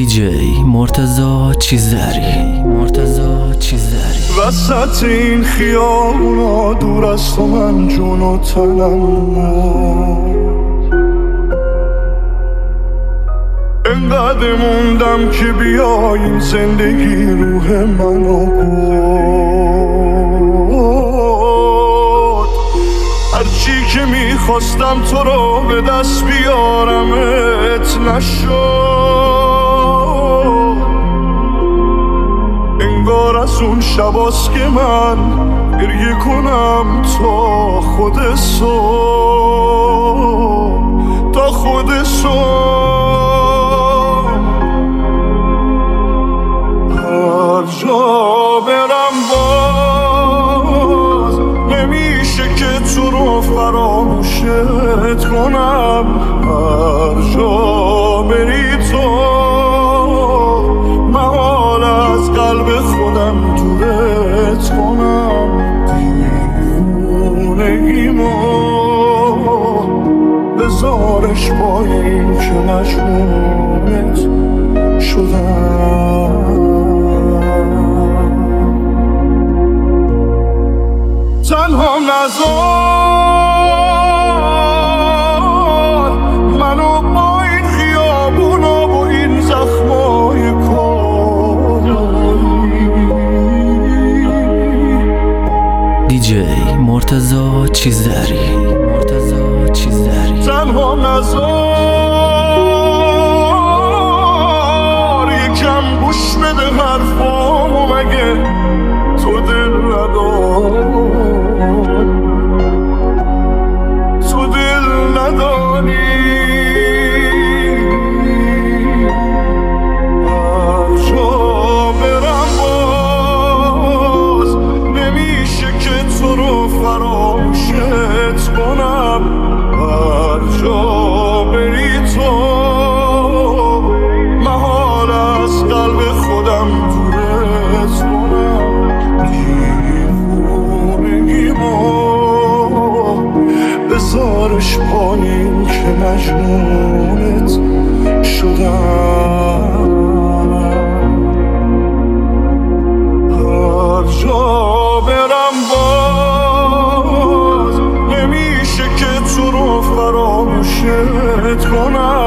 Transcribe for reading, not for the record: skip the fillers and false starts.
دیجی مرتضی چیزداری وسط این خیابونا دور از تو من جون و تنم انقدر موندم که بیای این زندگی روح منو برد. هرچی که میخواستم تو رو به دست بیارمت نشد. انگار از اون شباست که من گریه کنم تا خود صبح، تا خود صبح. هر جا برم باز نمیشه که تو رو فراموشت کنم. هر جا بری تو محال از قلب خودم دورت کنم. دیوونگیمو بذارش پایین که مجنونت شدم. تنها نذار منو با این خیابونا و این زخمای کاری. دیجی مرتضی چیزداری تنها نذار یکم گوش بده حرفامو، مگه تو دل نداری. هر جا برم باز نمیشه که تو رو فراموشت کنم. هر جا بری تو محال از قلب خودم دورت کنم. دیوونگیمو بذارش پایین که مجنونت شدم. هر جا برم باز نمیشه که تو رو فراموشت کنم.